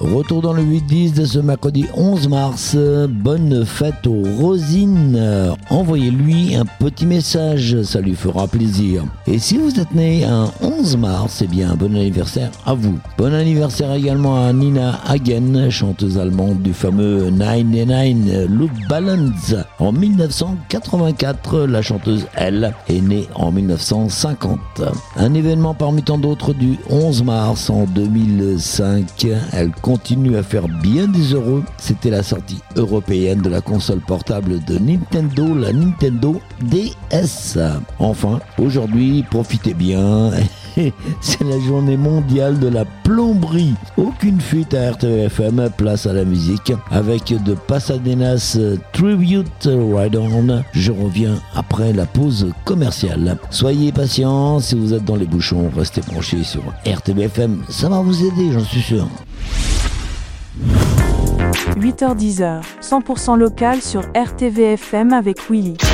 Retour dans le 8-10 de ce mercredi 11 mars. Bonne fête aux Rosines. Envoyez-lui un petit message, ça lui fera plaisir. Et si vous êtes né un 11 mars, eh bien, bon anniversaire à vous. Bon anniversaire également à Nina Hagen, chanteuse allemande du fameux 99 Luftballons. En 1984, la chanteuse, elle, est née en 1950. Un événement parmi tant d'autres du 11 mars en 2005. Elle continue à faire bien des heureux. C'était la sortie européenne de la console portable de Nintendo, la Nintendo DS. Enfin, aujourd'hui, profitez bien. C'est la journée mondiale de la plomberie. Aucune fuite à RTVFM, place à la musique avec de Pasadena's Tribute Ride On. Je reviens après la pause commerciale. Soyez patients, si vous êtes dans les bouchons, restez branchés sur RTVFM. Ça va vous aider, j'en suis sûr. 8h-10h, 100% local sur RTVFM avec Willy.